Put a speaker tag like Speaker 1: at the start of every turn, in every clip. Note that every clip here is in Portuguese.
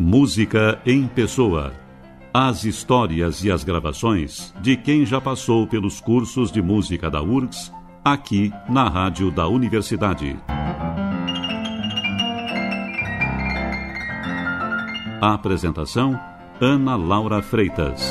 Speaker 1: Música em Pessoa. As histórias e as gravações de quem já passou pelos cursos de música da URGS, aqui na Rádio da Universidade. A apresentação, Ana Laura Freitas.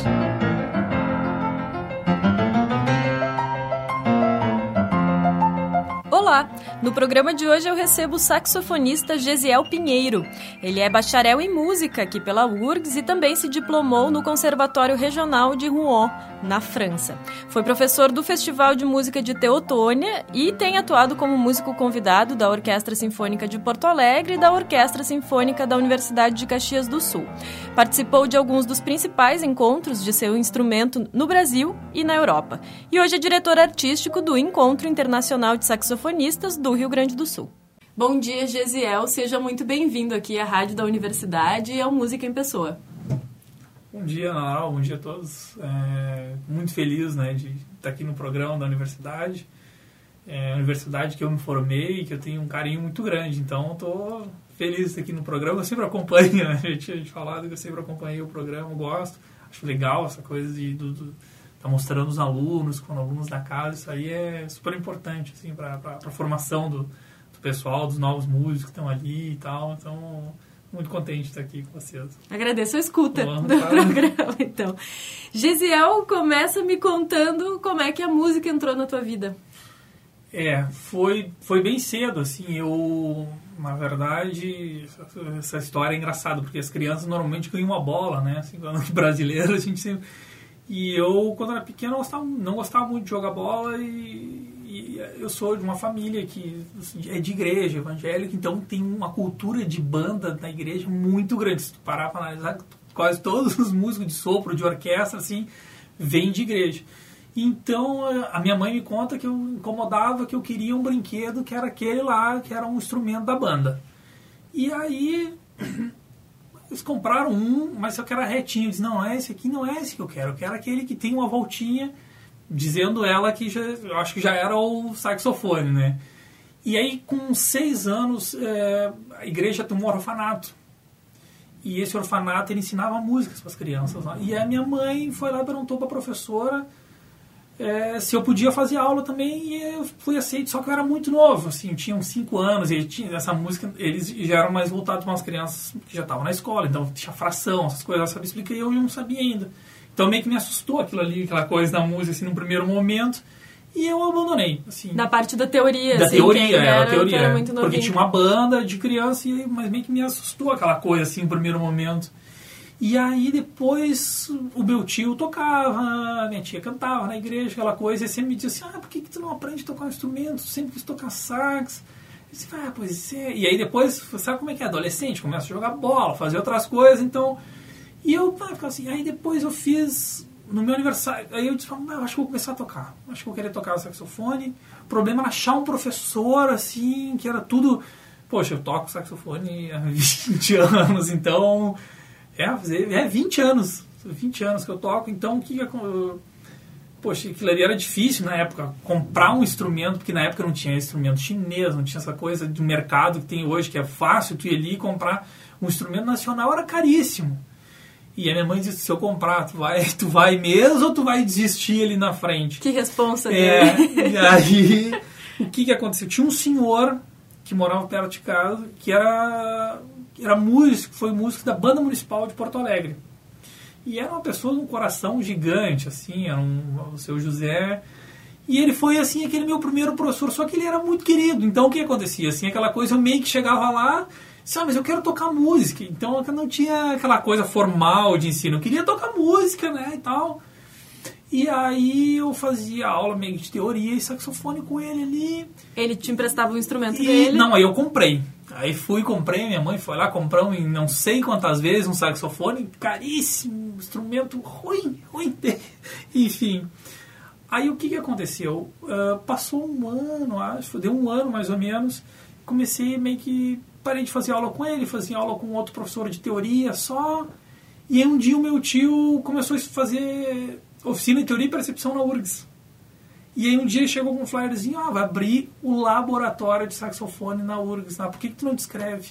Speaker 2: Olá! No programa de hoje eu recebo o saxofonista Gesiel Pinheiro. Ele é bacharel em música aqui pela URGS e também se diplomou no Conservatório Regional de Rouen, na França. Foi professor do Festival de Música de Teotônia e tem atuado como músico convidado da Orquestra Sinfônica de Porto Alegre e da Orquestra Sinfônica da Universidade de Caxias do Sul. Participou de alguns dos principais encontros de seu instrumento no Brasil e na Europa. E hoje é diretor artístico do Encontro Internacional de Saxofonistas do Rio Grande do Sul. Bom dia, Gesiel. Seja muito bem-vindo aqui à Rádio da Universidade e ao Música em Pessoa.
Speaker 3: Bom dia, Ana Laura. Bom dia a todos. Muito feliz, de estar aqui no programa da universidade. É a universidade que eu me formei e que eu tenho um carinho muito grande. Então, estou feliz de estar aqui no programa. Eu sempre acompanho, a gente tinha falado que eu sempre acompanhei o programa, eu gosto. Acho legal essa coisa de estar mostrando os alunos, com alunos da casa. Isso aí é super importante assim, para a formação do pessoal, dos novos músicos que estão ali e tal. Então, muito contente de estar aqui com vocês.
Speaker 2: Agradeço a escuta do programa, então. Gesiel, começa me contando como é que a música entrou na tua vida.
Speaker 3: Foi bem cedo, assim, na verdade, essa história é engraçada, porque as crianças normalmente ganham uma bola, né, assim, quando brasileiro, a gente sempre... E eu, quando era pequeno, não gostava muito de jogar bola e eu sou de uma família que é de igreja evangélica, então tem uma cultura de banda na igreja muito grande. Se tu parar para analisar, quase todos os músicos de sopro, de orquestra, assim, vêm de igreja. Então, a minha mãe me conta que eu incomodava, que eu queria um brinquedo que era aquele lá, que era um instrumento da banda. E aí, eles compraram mas só que era retinho. Eu disse, não, esse aqui não é esse que eu quero aquele que tem uma voltinha, dizendo ela que eu acho que já era o saxofone, né? E aí, com 6 anos, a igreja tomou um orfanato. E esse orfanato, ele ensinava músicas para as crianças lá. E a minha mãe foi lá e perguntou para a professora se eu podia fazer aula também, e eu fui aceito, só que eu era muito novo, assim, eu tinha uns 5 anos, e essa música, eles já eram mais voltados para umas crianças que já estavam na escola, então tinha fração, essas coisas, ela expliquei, eu não sabia ainda. Então meio que me assustou aquilo ali, aquela coisa da música, assim, no primeiro momento, e eu abandonei, assim.
Speaker 2: Na parte da teoria,
Speaker 3: da
Speaker 2: assim,
Speaker 3: teoria,
Speaker 2: era
Speaker 3: teoria,
Speaker 2: era muito novinho.
Speaker 3: Porque tinha uma banda de criança, mas meio que me assustou aquela coisa, assim, no primeiro momento. E aí depois o meu tio tocava, minha tia cantava na igreja, aquela coisa, e sempre me dizia assim, por que tu não aprende a tocar um instrumento? Tu sempre quis tocar sax. Eu disse, pois é. E aí depois, sabe como é que é? Adolescente, começa a jogar bola, fazer outras coisas, então... E eu ficava assim, aí depois eu fiz, no meu aniversário, aí eu disse, acho que vou começar a tocar. Acho que eu vou querer tocar o saxofone. O problema era achar um professor, assim, que era tudo... Poxa, eu toco saxofone há 20 anos, então... 20 anos que eu toco, então poxa, aquilo ali era difícil na época, comprar um instrumento, porque na época não tinha instrumento chinês, não tinha essa coisa de mercado que tem hoje, que é fácil tu ir ali e comprar um instrumento nacional, era caríssimo. E a minha mãe disse, se eu comprar, tu vai mesmo ou tu vai desistir ali na frente?
Speaker 2: Que responsa
Speaker 3: dele. E aí, o que aconteceu? Tinha um senhor que morava perto de casa, que era músico, foi músico da Banda Municipal de Porto Alegre. E era uma pessoa de um coração gigante, assim, era o seu José. E ele foi, assim, aquele meu primeiro professor, só que ele era muito querido. Então, o que acontecia? Assim, aquela coisa, eu meio que chegava lá, mas eu quero tocar música. Então, eu não tinha aquela coisa formal de ensino. Eu queria tocar música, né, e tal. E aí eu fazia aula meio de teoria e saxofone com ele ali.
Speaker 2: Ele te emprestava o instrumento dele?
Speaker 3: Não, aí eu comprei. Aí comprei, minha mãe foi lá, comprou em não sei quantas vezes um saxofone, caríssimo, instrumento ruim. Enfim. Aí o que aconteceu? Passou um ano, acho, deu um ano mais ou menos, comecei meio que, parei de fazer aula com ele, fazia aula com outro professor de teoria só, e aí um dia o meu tio começou a fazer oficina de teoria e percepção na URGS. E aí um dia chegou com um flyerzinho, vai abrir o laboratório de saxofone na URGS. Por que tu não te inscreve?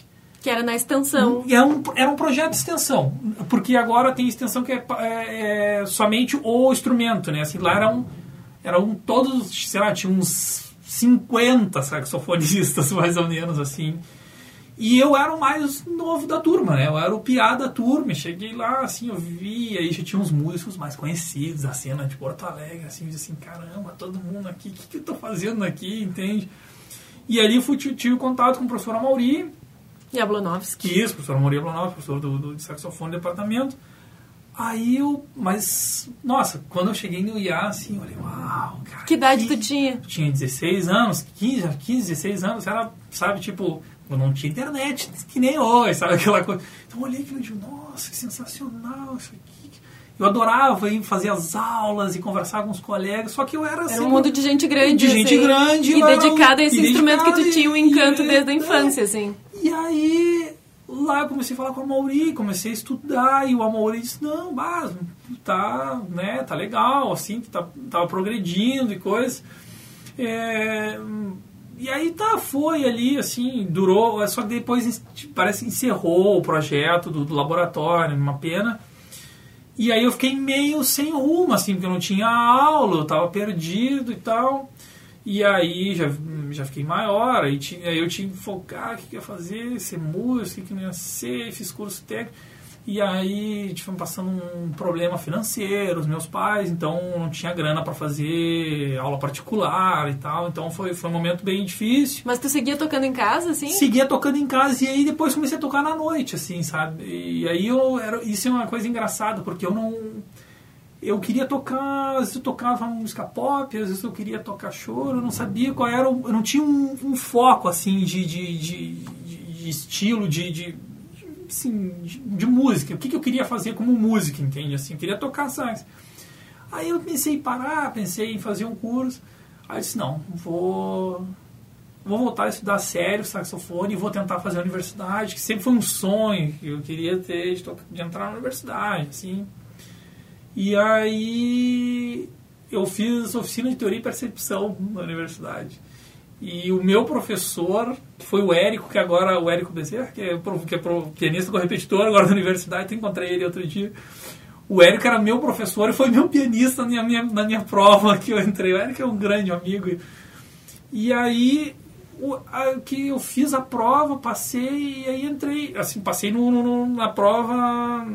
Speaker 2: Que era na extensão.
Speaker 3: Era um projeto de extensão, porque agora tem extensão que é somente o instrumento, né? Assim, lá eram todos, sei lá, tinha uns 50 saxofonistas, mais ou menos, assim. E eu era o mais novo da turma, né? Eu era o piá da turma. Eu cheguei lá, assim, eu vi, aí já tinha uns músicos mais conhecidos da cena de Porto Alegre, assim, eu disse assim, caramba, todo mundo aqui, o que eu tô fazendo aqui, entende? E ali eu tive contato com o professor Amaury,
Speaker 2: Jablonowski.
Speaker 3: Isso, professor Amaury Jablonowski, professor de saxofone do departamento. Aí nossa, quando eu cheguei no IA, assim, eu falei, uau, cara.
Speaker 2: Que idade tu tinha?
Speaker 3: Eu tinha 16 anos, 15, 16 anos, era, sabe, tipo, eu não tinha internet, que nem hoje, sabe, aquela coisa. Então eu olhei aquilo e digo, nossa, que sensacional isso aqui. Eu adorava ir fazer as aulas e conversar com os colegas, só que eu era assim...
Speaker 2: Era um mundo de gente grande.
Speaker 3: De gente grande.
Speaker 2: E dedicada a esse instrumento que tu tinha um encanto desde a infância, assim.
Speaker 3: E aí, lá eu comecei a falar com o Amaury, comecei a estudar, e o Amaury disse, não, tá legal, assim, que tava progredindo e coisas. E aí foi ali, assim, durou, só que depois parece que encerrou o projeto do laboratório, uma pena. E aí eu fiquei meio sem rumo, assim, porque eu não tinha aula, eu tava perdido e tal. E aí já fiquei maior, aí eu tinha que focar, o que ia fazer, ser músico, o que não ia ser, fiz curso técnico. E aí tive passando um problema financeiro, os meus pais, então não tinha grana para fazer aula particular e tal, então foi um momento bem difícil.
Speaker 2: Mas tu seguia tocando em casa, assim?
Speaker 3: Seguia tocando em casa, e aí depois comecei a tocar na noite, assim, sabe? E aí isso é uma coisa engraçada, porque eu queria tocar, às vezes eu tocava música pop, às vezes eu queria tocar choro, eu não sabia qual era, eu não tinha um foco, assim, de estilo, assim, de música, o que eu queria fazer como música, entende? Assim, eu queria tocar sax. Aí eu pensei em parar, pensei em fazer um curso, aí eu disse, não, vou voltar a estudar sério saxofone e vou tentar fazer a universidade, que sempre foi um sonho que eu queria ter, de entrar na universidade, assim. E aí eu fiz oficina de teoria e percepção na universidade. E o meu professor, que foi o Érico, que agora o Érico Bezerra, que é pianista com repetidor agora da universidade, eu encontrei ele outro dia. O Érico era meu professor e foi meu pianista na minha prova que eu entrei. O Érico é um grande amigo. E aí que eu fiz a prova, passei, e aí entrei, assim, passei na prova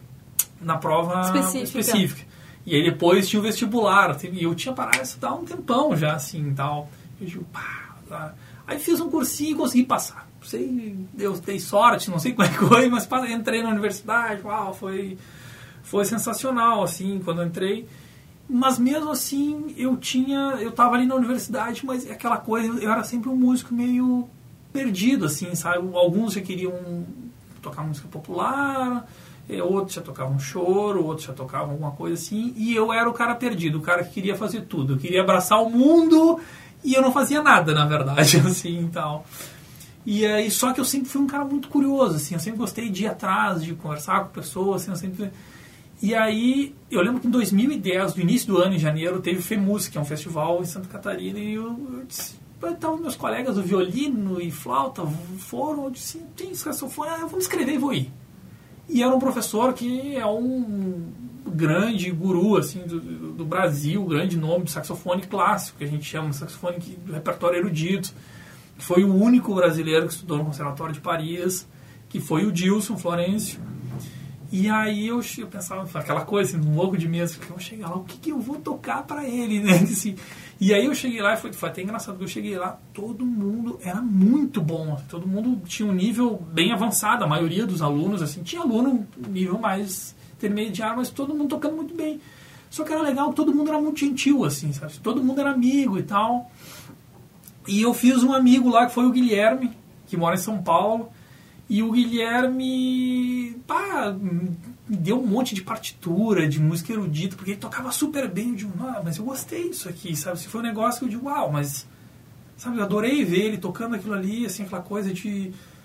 Speaker 3: específica. E aí depois tinha o vestibular, e eu tinha parado de estudar um tempão já, assim, e tal. Eu digo, tá. Aí fiz um cursinho e consegui passar. Não sei, eu dei sorte, não sei como é que foi, mas entrei na universidade, uau, foi sensacional, assim, quando eu entrei. Mas mesmo assim, eu tava ali na universidade, mas aquela coisa, eu era sempre um músico meio perdido, assim, sabe? Alguns já queriam tocar música popular, outros já tocavam choro, outros já tocavam alguma coisa assim, e eu era o cara perdido, o cara que queria fazer tudo. Eu queria abraçar o mundo e eu não fazia nada, na verdade, assim, e tal. E aí, só que eu sempre fui um cara muito curioso, assim, eu sempre gostei de ir atrás, de conversar com pessoas, assim, eu sempre... E aí, eu lembro que em 2010, no início do ano, em janeiro, teve o FEMUSC, que é um festival em Santa Catarina, e eu disse, então meus colegas do violino e flauta foram, eu disse, tem saxofone, eu vou me inscrever e vou ir. E era um professor que é um grande guru, assim, do Brasil, grande nome de saxofone clássico, que a gente chama de saxofone do repertório erudito, que foi o único brasileiro que estudou no Conservatório de Paris, que foi o Dilson Florencio. E aí eu pensava, aquela coisa, assim, um louco de medo, porque eu vou chegar lá, o que eu vou tocar pra ele, né? Assim, e aí eu cheguei lá, foi até engraçado, porque eu cheguei lá, todo mundo era muito bom, todo mundo tinha um nível bem avançado, a maioria dos alunos, assim, tinha aluno nível mais intermediário, mas todo mundo tocando muito bem. Só que era legal que todo mundo era muito gentil, assim, sabe? Todo mundo era amigo e tal. E eu fiz um amigo lá, que foi o Guilherme, que mora em São Paulo. E o Guilherme deu um monte de partitura, de música erudita, porque ele tocava super bem. Eu digo, mas eu gostei disso aqui, sabe? Se foi um negócio que eu digo, uau, mas... Sabe, eu adorei ver ele tocando aquilo ali, assim, aquela coisa de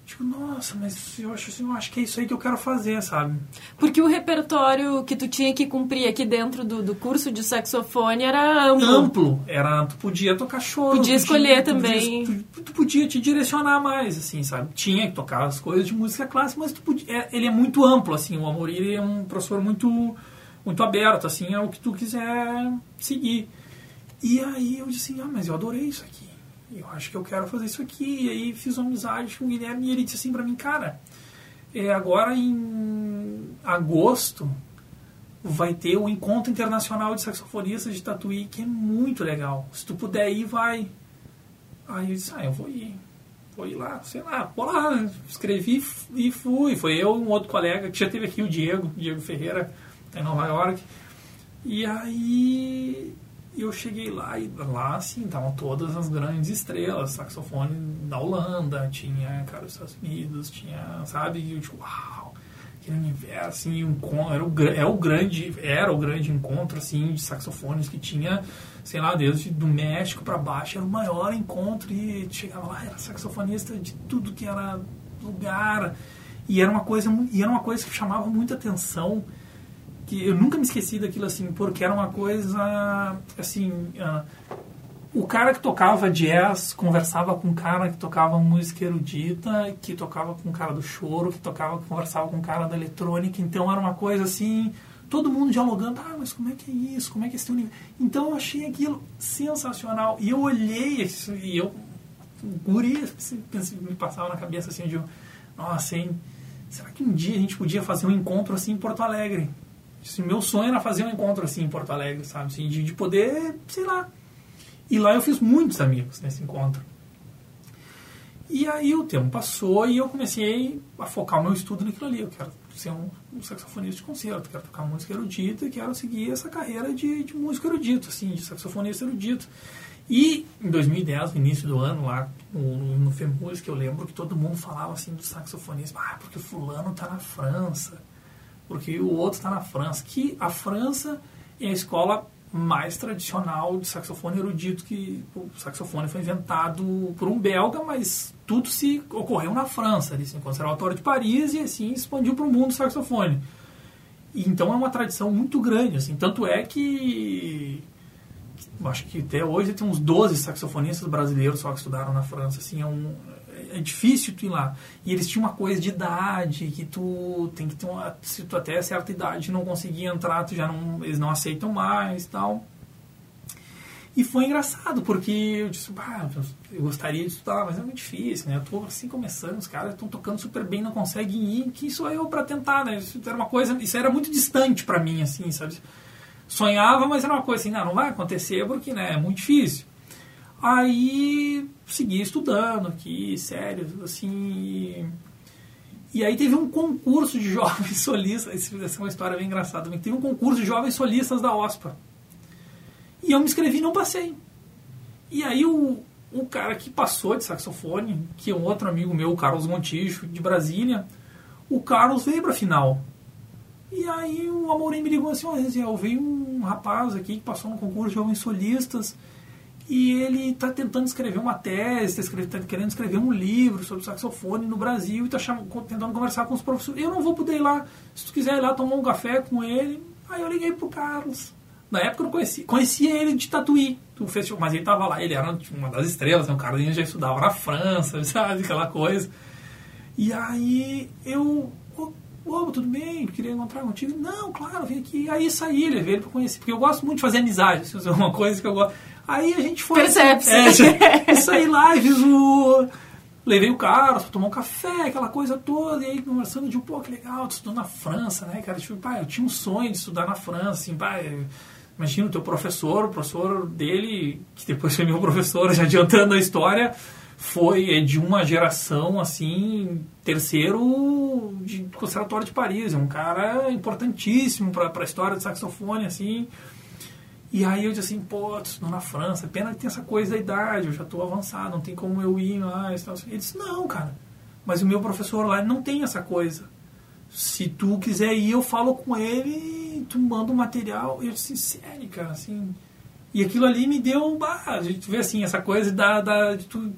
Speaker 3: Tipo, nossa, mas eu acho que é isso aí que eu quero fazer, sabe?
Speaker 2: Porque o repertório que tu tinha que cumprir aqui dentro do curso de saxofone era amplo.
Speaker 3: Amplo. Tu podia tocar choro.
Speaker 2: Podia escolher também.
Speaker 3: Tu podia te direcionar mais, assim, sabe? Tinha que tocar as coisas de música clássica, mas tu podia, ele é muito amplo, assim. O Amorim é um professor muito, muito aberto, assim, é o que tu quiser seguir. E aí eu disse assim, mas eu adorei isso aqui. Eu acho que eu quero fazer isso aqui. E aí fiz uma amizade com o Guilherme e ele disse assim pra mim, cara, agora em agosto vai ter o Encontro Internacional de Saxofonistas de Tatuí, que é muito legal. Se tu puder ir, vai. Aí eu disse, eu vou ir. Vou ir lá, sei lá, vou lá. Escrevi e fui. Foi eu e um outro colega, que já teve aqui o Diego Ferreira, tá em Nova York. E aí eu cheguei lá e lá, assim, estavam todas as grandes estrelas, saxofone da Holanda, tinha cara dos Estados Unidos, tinha, sabe, e eu tipo, uau, aquele universo, assim, era o grande encontro, assim, de saxofones que tinha, sei lá, desde do México para baixo, era o maior encontro e chegava lá, era saxofonista de tudo que era lugar, e era uma coisa que chamava muita atenção, que eu nunca me esqueci daquilo, assim, porque era uma coisa, assim, o cara que tocava jazz conversava com o cara que tocava música erudita, que tocava com o cara do choro, conversava com o cara da eletrônica, então era uma coisa assim, todo mundo dialogando, mas como é que é isso, como é que é esse teu nível? Então eu achei aquilo sensacional, e eu olhei isso, e eu, guri, me passava na cabeça assim, de nossa, hein, será que um dia a gente podia fazer um encontro assim em Porto Alegre? Meu sonho era fazer um encontro assim em Porto Alegre, sabe? Assim, de poder, sei lá. E lá eu fiz muitos amigos nesse encontro. E aí o tempo passou e eu comecei a focar o meu estudo naquilo ali. Eu quero ser um saxofonista de concerto, quero tocar música erudita e quero seguir essa carreira de músico erudito, assim, de saxofonista erudito. E em 2010, no início do ano, lá no FEMUSIC, eu lembro que todo mundo falava assim do saxofonista, porque o fulano tá na França, porque o outro está na França, que a França é a escola mais tradicional de saxofone erudito, que o saxofone foi inventado por um belga, mas tudo se ocorreu na França, ali, assim, no Conservatório de Paris, e assim expandiu para o mundo o saxofone. E, então é uma tradição muito grande, assim, tanto é que acho que até hoje tem uns 12 saxofonistas brasileiros só que estudaram na França, assim, é difícil tu ir lá. E eles tinham uma coisa de idade, que tu tem que ter se tu até certa idade não conseguir entrar, eles não aceitam mais e tal. E foi engraçado, porque eu disse, eu gostaria de estudar, mas é muito difícil, né? Eu tô assim começando, os caras estão tocando super bem, não conseguem ir, quem sou eu para tentar, né? Isso era muito distante para mim, assim, sabe? Sonhava, mas era uma coisa assim, não vai acontecer porque, né, é muito difícil. Aí segui estudando aqui, sério, assim. E aí teve um concurso de jovens solistas, essa é uma história bem engraçada também. Teve um concurso de jovens solistas da OSPA. E eu me inscrevi e não passei. E aí o cara que passou de saxofone, que é um outro amigo meu, o Carlos Montijo, de Brasília, o Carlos veio pra final. E aí o Amorim me ligou assim, Resiel, veio um rapaz aqui que passou no concurso de jovens solistas e ele está tentando escrever uma tese, está querendo escrever um livro sobre saxofone no Brasil e está tentando conversar com os professores. Eu não vou poder ir lá, se tu quiser ir lá tomar um café com ele. Aí eu liguei pro Carlos. Na época eu não conhecia ele de Tatuí, do festival, mas ele estava lá, ele era uma das estrelas, né? O cara já estudava na França, sabe, aquela coisa. E aí eu... tudo bem, queria encontrar contigo. Não, claro, vem aqui. Aí saí, levei ele pra conhecer, porque eu gosto muito de fazer amizade, assim, é uma coisa que eu gosto. Aí a gente foi...
Speaker 2: Percebe-se.
Speaker 3: Eu saí lá e levei o cara pra tomar um café, aquela coisa toda, e aí conversando de que legal, tu estudou na França, né, cara? Tipo, eu tinha um sonho de estudar na França, assim, imagina o teu professor, o professor dele, que depois foi meu professor, já adiantando a história, foi de uma geração, assim, terceiro de Conservatório de Paris, é um cara importantíssimo para a história do saxofone, assim. E aí eu disse assim, estou na França, pena que tem essa coisa da idade, eu já estou avançado, não tem como eu ir mais. Ele disse, não, cara, mas o meu professor lá não tem essa coisa. Se tu quiser ir, eu falo com ele, tu manda um material. Eu disse, sério, cara, assim... E aquilo ali me deu, a gente vê assim, essa coisa de tu...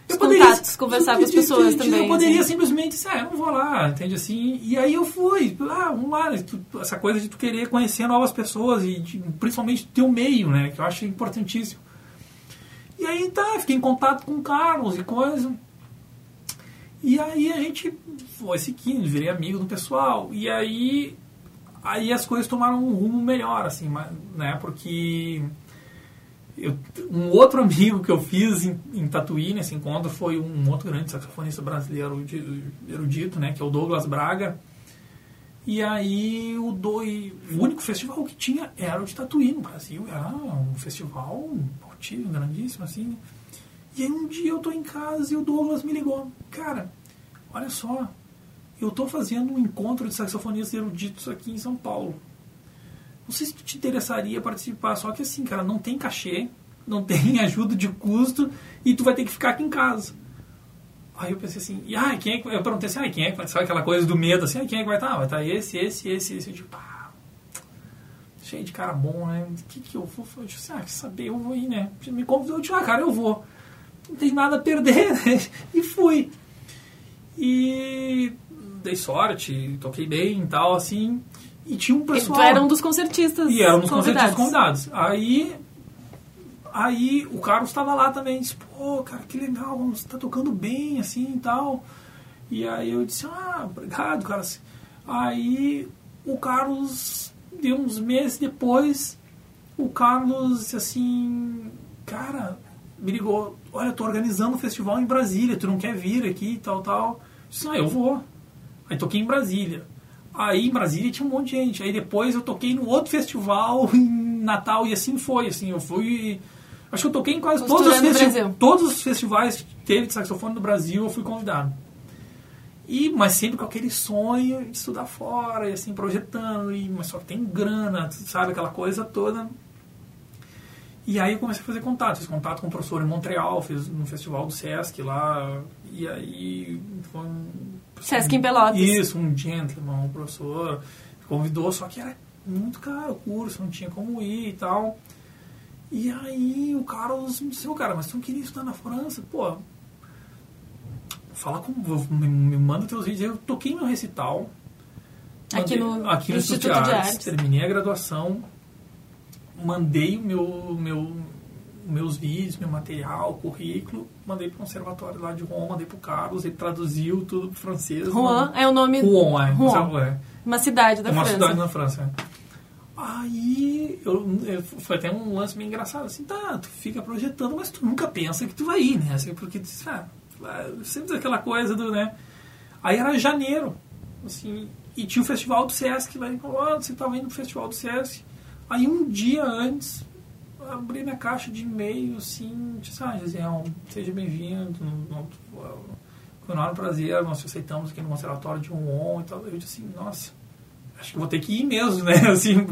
Speaker 2: Os contatos, conversar com as pessoas também.
Speaker 3: Eu poderia simplesmente dizer, eu não vou lá, entende assim? E aí eu fui, vamos lá, essa coisa de tu querer conhecer novas pessoas e principalmente teu meio, né? Que eu acho importantíssimo. E aí fiquei em contato com o Carlos e coisa. E aí a gente foi seguindo, virei amigo do pessoal. E aí as coisas tomaram um rumo melhor, assim, né? Porque um outro amigo que eu fiz em Tatuí, nesse encontro, foi um outro grande saxofonista brasileiro erudito, né? Que é o Douglas Braga. E aí o único festival que tinha era o de Tatuí no Brasil. Era um festival altíssimo, grandíssimo, assim. E aí um dia eu tô em casa e o Douglas me ligou. Cara, olha só, eu tô fazendo um encontro de saxofonistas eruditos aqui em São Paulo. Não sei se tu te interessaria participar, só que assim, cara, não tem cachê, não tem ajuda de custo e tu vai ter que ficar aqui em casa. Aí eu pensei assim, quem é que... Eu perguntei assim, quem é que vai... Sabe aquela coisa do medo, assim, quem é que vai estar? Vai estar esse. Eu digo, cheio de cara bom, né? O que eu vou? Eu disse, quer saber, eu vou ir, né? Me convidou, eu disse, cara, eu vou. Não tem nada a perder, né? E fui. E dei sorte, toquei bem e tal, assim. E tinha um pessoal...
Speaker 2: Tu era um dos concertistas.
Speaker 3: E era um dos concertistas convidados. Aí o Carlos estava lá também, disse, cara, que legal, você tá tocando bem, assim, e tal. E aí eu disse, obrigado, cara. Aí o Carlos, de uns meses depois, o Carlos disse assim, cara, me ligou, olha, eu tô organizando um festival em Brasília, tu não quer vir aqui, tal. Eu disse, eu vou. Aí toquei em Brasília. Aí em Brasília tinha um monte de gente. Aí depois eu toquei no outro festival em Natal e assim foi, assim, eu fui... Acho que eu toquei em quase todos os festivais que teve de saxofone no Brasil, eu fui convidado. Mas sempre com aquele sonho de estudar fora, e assim, projetando, mas só que tem grana, sabe, aquela coisa toda. E aí eu comecei a fazer contato. Fiz contato com um professor em Montreal, fiz no festival do Sesc lá, e aí foi
Speaker 2: Sesc em Pelotas.
Speaker 3: Isso, um gentleman, um professor, convidou, só que era muito caro o curso, não tinha como ir e tal. E aí o Carlos me disse, cara, mas tu não queria estudar na França? Fala me manda teus vídeos. Eu toquei meu recital aqui no Instituto de Artes, terminei a graduação, mandei meus vídeos, meu material, currículo, mandei pro conservatório lá de Rouen, mandei pro Carlos, ele traduziu tudo pro francês.
Speaker 2: Rouen é o nome...
Speaker 3: Rouen,
Speaker 2: uma cidade da França.
Speaker 3: Uma cidade na França, Aí, foi até um lance meio engraçado, assim, tu fica projetando, mas tu nunca pensa que tu vai ir, né, assim, porque sempre aquela coisa do, né, aí era janeiro, assim, e tinha o festival do Sesc, lá, você estava indo pro festival do Sesc, aí um dia antes, abri minha caixa de e-mail, assim, disse, Gisele, seja bem-vindo, foi um enorme prazer, nós te aceitamos aqui no Conservatório de Rouen e tal, eu disse assim, nossa, acho que vou ter que ir mesmo, né? Assim.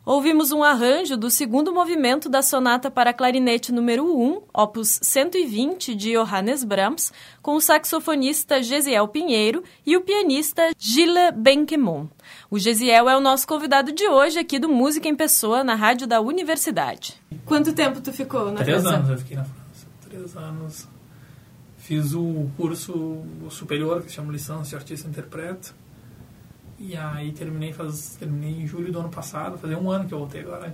Speaker 2: Ouvimos um arranjo do segundo movimento da Sonata para Clarinete número 1, opus 120, de Johannes Brahms, com o saxofonista Gesiel Pinheiro e o pianista Gilles Benquemont. O Gesiel é o nosso convidado de hoje aqui do Música em Pessoa, na rádio da Universidade. Quanto tempo tu ficou na França?
Speaker 3: 3 anos eu fiquei na França. 3 anos. Fiz o curso superior, que se chama Licença de Artista-Interprete. E aí terminei em julho do ano passado, fazia 1 ano que eu voltei agora.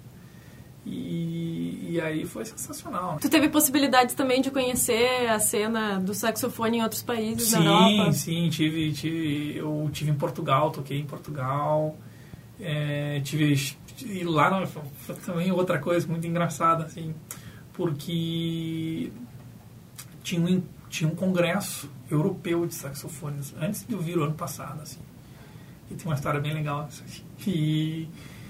Speaker 3: E aí foi sensacional.
Speaker 2: Tu teve possibilidades também de conhecer a cena do saxofone em outros países da Europa?
Speaker 3: Sim, eu tive em Portugal, toquei em Portugal. E lá também outra coisa muito engraçada, assim, porque tinha um congresso europeu de saxofones antes de eu vir o ano passado, assim. E tem uma história bem legal. E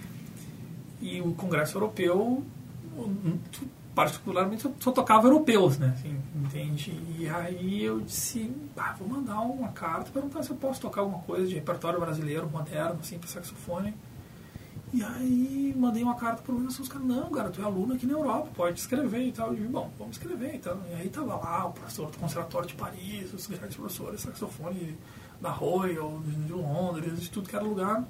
Speaker 3: o Congresso Europeu, particularmente, só tocava europeus, né? Assim, entende? E aí eu disse, vou mandar uma carta, perguntar se eu posso tocar alguma coisa de repertório brasileiro, moderno, assim, para saxofone. E aí mandei uma carta para os caras, não, cara, tu é aluno aqui na Europa, pode escrever e tal. Eu disse, bom, vamos escrever então. E aí tava lá o professor do Conservatório de Paris, os grandes professores de saxofone da Royal, de Londres, de tudo que era lugar.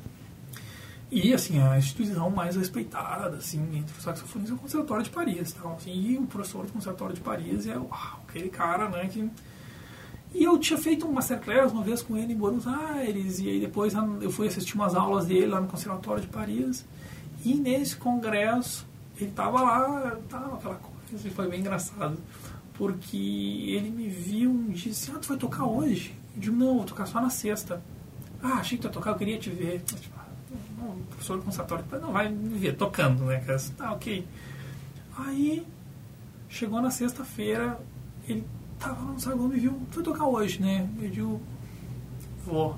Speaker 3: E, assim, a instituição mais respeitada, assim, entre os saxofonistas é o Conservatório de Paris, tal, assim, e o professor do Conservatório de Paris é, aquele cara, né, que... E eu tinha feito um masterclass uma vez com ele em Buenos Aires, e aí depois eu fui assistir umas aulas dele lá no Conservatório de Paris, e nesse congresso, ele tava lá, aquela coisa, e foi bem engraçado, porque ele me viu e disse, tu vai tocar hoje? Eu digo, não, vou tocar só na sexta. Achei que tu ia tocar, eu queria te ver. O professor do conservatório não vai me ver tocando, né? Ok. Aí, chegou na sexta-feira, ele tava no saguão e me viu, tu vai tocar hoje, né? Eu digo, vou.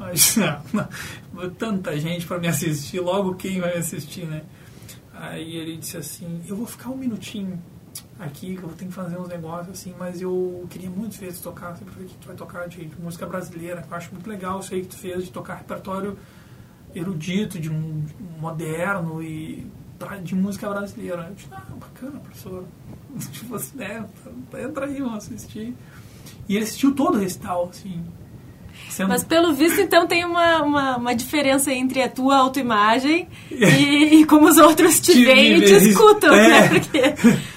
Speaker 3: Tanta gente para me assistir, logo quem vai me assistir, né? Aí ele disse assim, eu vou ficar 1 minutinho aqui, que eu tenho que fazer uns negócios assim, mas eu queria muito ver tu tocar, sempre ver que tu vai tocar de música brasileira, que eu acho muito legal isso aí que tu fez, de tocar repertório erudito, de moderno e de música brasileira. Eu disse, bacana, professor. Tipo assim, entra aí, vamos assistir. E ele assistiu todo o recital, assim.
Speaker 2: Mas pelo visto, então, tem uma diferença entre a tua autoimagem e como os outros te veem e te escutam, né? Porque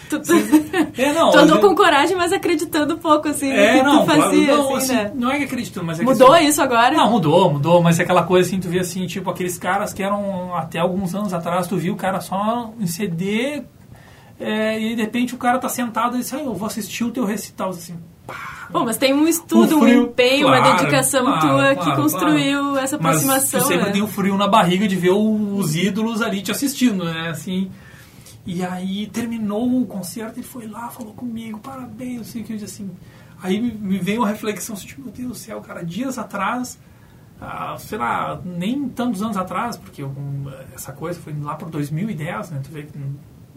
Speaker 2: tu andou com coragem, mas acreditando um pouco, assim, no que tu fazia,
Speaker 3: não,
Speaker 2: assim, né?
Speaker 3: Não é que acreditando, mas é que...
Speaker 2: Mudou isso agora?
Speaker 3: Não, mudou, mas é aquela coisa, assim, tu vê, assim, tipo, aqueles caras que eram, até alguns anos atrás, tu viu o cara só em CD, e de repente o cara tá sentado e diz, eu vou assistir o teu recital, assim,
Speaker 2: Bom, mas tem um estudo, um empenho, uma dedicação tua que construiu essa aproximação,
Speaker 3: mas tu sempre tem um frio na barriga de ver os ídolos ali te assistindo, né, assim. E aí terminou o concerto, ele foi lá, falou comigo, parabéns, não sei o que, eu disse assim. Aí me veio uma reflexão, assim, meu Deus do céu, cara, dias atrás, sei lá, nem tantos anos atrás, porque essa coisa foi lá por 2010, né, tu vê que...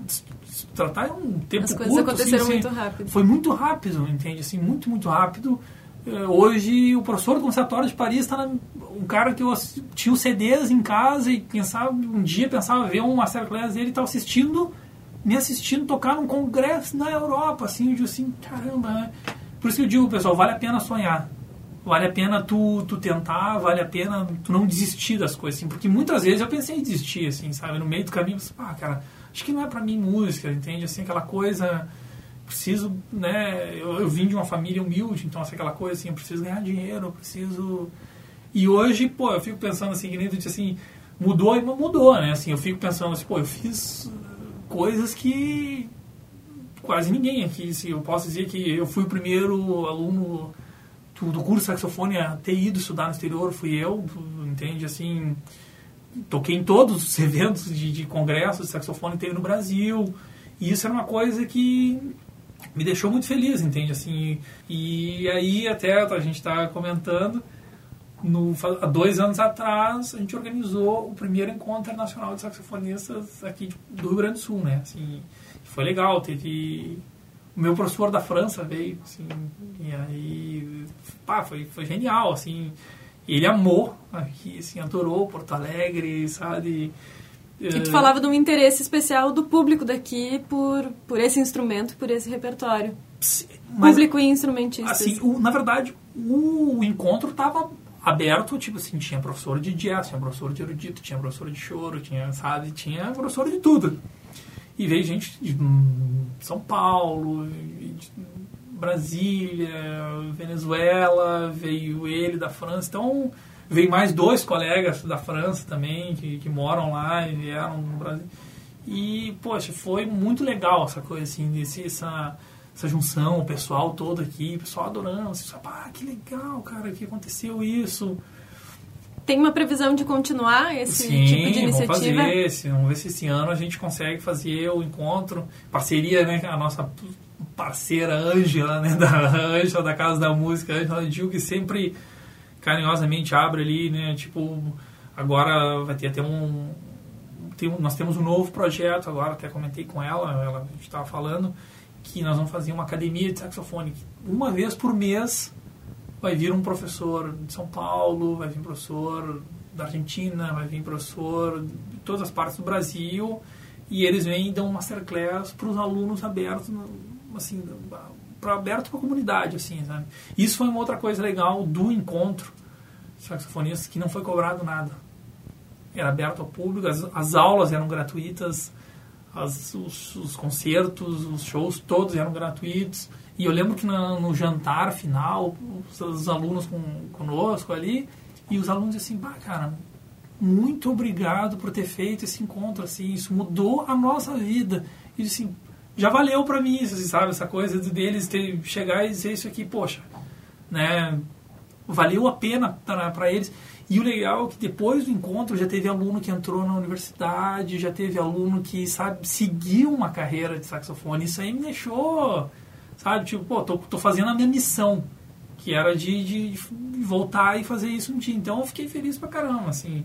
Speaker 3: tratar um tempo curto. As
Speaker 2: coisas aconteceram assim, muito rápido.
Speaker 3: Foi muito rápido, entende? Assim, muito, muito rápido. Hoje, o professor do Conservatório de Paris está um cara que eu tinha os CDs em casa e pensava ver um masterclass dele e estava me assistindo tocar num congresso na Europa, assim, eu digo assim, caramba, né? Por isso que eu digo, pessoal, vale a pena sonhar. Vale a pena tu tentar, vale a pena tu não desistir das coisas, assim, porque muitas vezes eu pensei em desistir, assim, sabe? No meio do caminho, cara, acho que não é pra mim música, entende? Assim, aquela coisa, preciso, né? Eu vim de uma família humilde, então, assim, aquela coisa, assim, eu preciso ganhar dinheiro, eu preciso... E hoje, eu fico pensando, assim, que nem tu disse, assim, mudou, né? Assim, eu fico pensando, assim, eu fiz coisas que quase ninguém aqui, assim, eu posso dizer que eu fui o primeiro aluno do curso de saxofone a ter ido estudar no exterior, fui eu, entende? Assim... Toquei em todos os eventos de congressos de saxofone que teve no Brasil. E isso era uma coisa que me deixou muito feliz, entende? Assim, e aí até a gente está comentando, há 2 anos atrás, a gente organizou o primeiro encontro internacional de saxofonistas aqui do Rio Grande do Sul, né? Assim, foi legal, teve... O meu professor da França veio, assim, e aí... foi genial, assim... Ele amou aqui, assim, adorou Porto Alegre, sabe?
Speaker 2: E tu falava de um interesse especial do público daqui por esse instrumento, por esse repertório.
Speaker 3: Mas,
Speaker 2: público e instrumentistas.
Speaker 3: Assim, na verdade, o encontro estava aberto, tipo assim, tinha professor de jazz, tinha professor de erudito, tinha professor de choro, tinha professor de tudo. E veio gente de São Paulo, de Brasília, Venezuela, veio ele da França. Então, veio mais 2 colegas da França também, que moram lá e vieram no Brasil. E, poxa, foi muito legal essa coisa, assim, essa junção, o pessoal todo aqui, o pessoal adorando. Assim, que legal, cara, que aconteceu isso.
Speaker 2: Tem uma previsão de continuar esse tipo de iniciativa?
Speaker 3: Vamos ver se esse ano a gente consegue fazer o encontro. Parceria, né, a nossa parceira Ângela, né, da Ângela da Casa da Música, Ângela Gil, que sempre carinhosamente abre ali, né, tipo, agora vai ter até nós temos um novo projeto agora, até comentei com ela, a gente estava falando, que nós vamos fazer uma academia de saxofone. Uma vez por mês vai vir um professor de São Paulo, vai vir professor da Argentina, vai vir professor de todas as partes do Brasil, e eles vêm e dão um masterclass para os alunos abertos, assim, aberto para a comunidade, assim, sabe? Isso foi uma outra coisa legal do encontro de saxofonistas, que não foi cobrado nada. Era aberto ao público, as aulas eram gratuitas, os concertos, os shows, todos eram gratuitos. E eu lembro que no jantar final, os alunos conosco ali, e os alunos assim, cara, muito obrigado por ter feito esse encontro, assim, isso mudou a nossa vida. E assim, já valeu para mim isso, assim, sabe? Essa coisa deles chegar e dizer isso aqui, poxa, né? Valeu a pena para eles. E o legal é que depois do encontro já teve aluno que entrou na universidade, já teve aluno que, sabe, seguiu uma carreira de saxofone. Isso aí me deixou, sabe, tipo, tô fazendo a minha missão, que era de voltar e fazer isso um dia. Então eu fiquei feliz pra caramba, assim.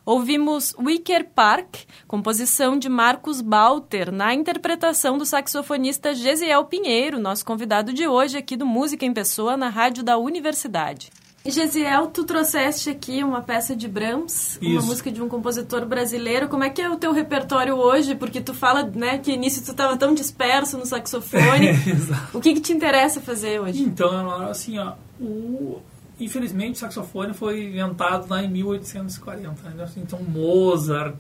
Speaker 2: Ouvimos Wicker Park, composição de Marcos Balter, na interpretação do saxofonista Gesiel Pinheiro, nosso convidado de hoje aqui do Música em Pessoa, na Rádio da Universidade. Gesiel, tu trouxeste aqui uma peça de Brahms, uma música de um compositor brasileiro. Como é que é o teu repertório hoje? Porque tu fala, né, que início tu estava tão disperso no saxofone. O que te interessa fazer hoje?
Speaker 3: Então, assim, ó, infelizmente o saxofone foi inventado lá em 1840, né? Então Mozart,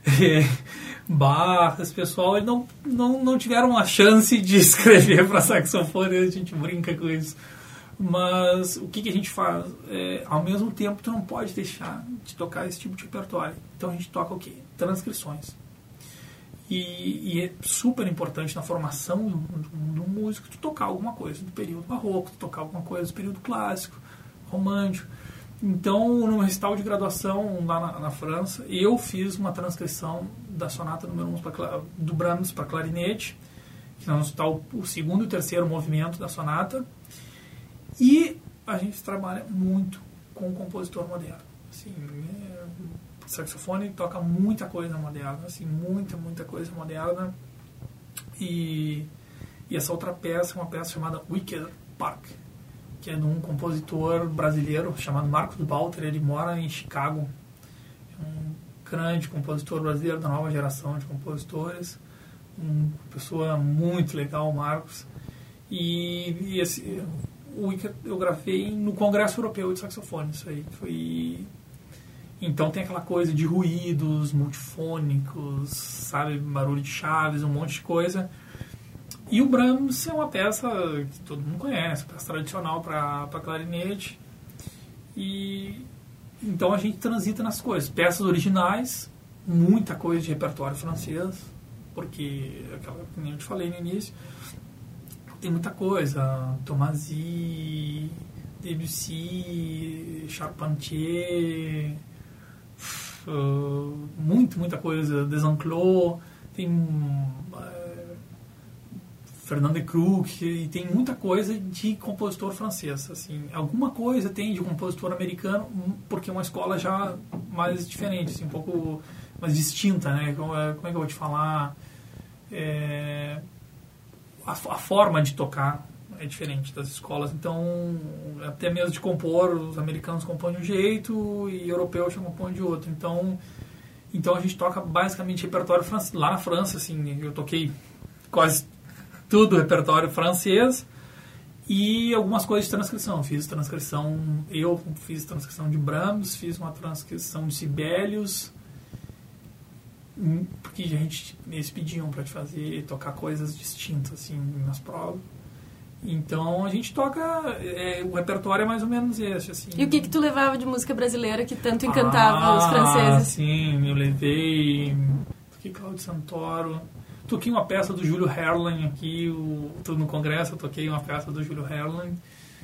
Speaker 3: Bach, esse pessoal, eles não tiveram a chance de escrever para saxofone, a gente brinca com isso. Mas o que a gente faz? Ao mesmo tempo, tu não pode deixar de tocar esse tipo de repertório. Então a gente toca o quê? Transcrições. E é super importante na formação do músico tu tocar alguma coisa do período barroco, tu tocar alguma coisa do período clássico, romântico. Então, no recital de graduação lá na França, eu fiz uma transcrição da sonata número 1 do Brahms para clarinete, que nós está o segundo e o terceiro movimento da sonata. E a gente trabalha muito com o compositor moderno. Assim, o saxofone toca muita coisa moderna, assim, muita coisa moderna. E essa outra peça é uma peça chamada Wicker Park, que é de um compositor brasileiro chamado Marcos Balter. Ele mora em Chicago. É um grande compositor brasileiro da nova geração de compositores. Uma pessoa muito legal, Marcos. E esse... O Wicker eu gravei no Congresso Europeu de Saxofone, isso aí. Então tem aquela coisa de ruídos multifônicos, sabe, barulho de chaves, um monte de coisa. E o Brahms é uma peça que todo mundo conhece, peça tradicional para clarinete. E então a gente transita nas coisas. Peças originais, muita coisa de repertório francês, porque, como eu te falei no início, tem muita coisa, Thomasy, Debussy, Charpentier, muita coisa, Desanclos, tem Fernand de Croux, e tem muita coisa de compositor francês. Assim, alguma coisa tem de compositor americano, porque é uma escola já mais diferente, assim, um pouco mais distinta, né? Como é que eu vou te falar? A forma de tocar é diferente das escolas, então até mesmo de compor, os americanos compõem de um jeito e europeus já compõem de outro, então a gente toca basicamente repertório francês. Lá na França, assim, eu toquei quase tudo repertório francês e algumas coisas de transcrição. Eu fiz transcrição de Brahms, fiz uma transcrição de Sibelius, porque eles pediam para te tocar coisas distintas assim nas provas. Então a gente toca, o repertório é mais ou menos esse, assim.
Speaker 2: E o que tu levava de música brasileira que tanto encantava os franceses?
Speaker 3: Sim, eu toquei Claudio Santoro, toquei uma peça do Júlio Herrlein aqui, no congresso eu toquei uma peça do Júlio Herrlein.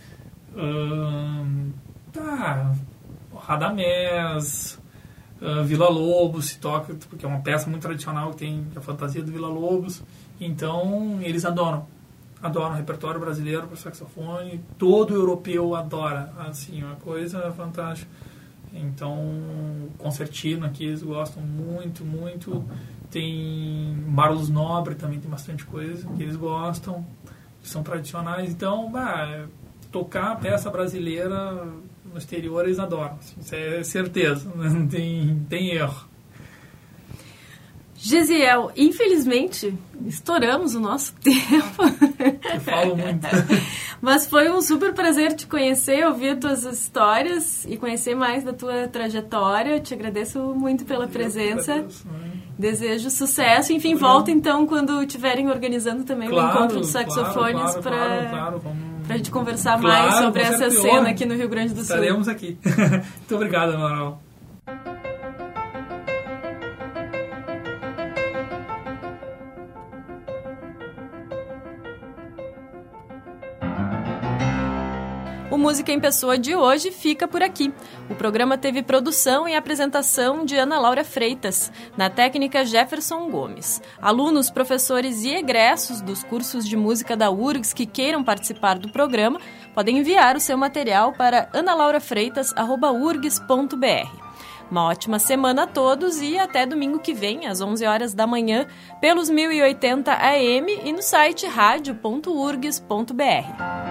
Speaker 3: Radamés, Villa-Lobos se toca, porque é uma peça muito tradicional que tem a fantasia do Villa-Lobos. Então eles adoram o repertório brasileiro para saxofone. Todo europeu adora, assim, uma coisa fantástica. Então o concertino aqui eles gostam muito. Tem Marlos Nobre também, tem bastante coisa que eles gostam, que são tradicionais. Então tocar peça brasileira no exterior eles adoram, assim, isso é certeza, não tem erro.
Speaker 2: Gesiel, infelizmente estouramos o nosso tempo.
Speaker 3: Eu falo muito.
Speaker 2: Mas foi um super prazer te conhecer, ouvir tuas histórias e conhecer mais da tua trajetória. Eu te agradeço muito pela presença. Desejo sucesso. Enfim, volta então quando estiverem organizando também o encontro dos saxofones para a gente conversar mais sobre essa cena aqui no Rio Grande do Sul.
Speaker 3: Estaremos aqui. Muito obrigado, Amaral.
Speaker 2: O Música em Pessoa de hoje fica por aqui. O programa teve produção e apresentação de Ana Laura Freitas, na técnica Jefferson Gomes. Alunos, professores e egressos dos cursos de música da URGS que queiram participar do programa podem enviar o seu material para analaurafreitas@urgs.br. Uma ótima semana a todos e até domingo que vem, às 11 horas da manhã, pelos 1080 AM e no site radio.urgs.br.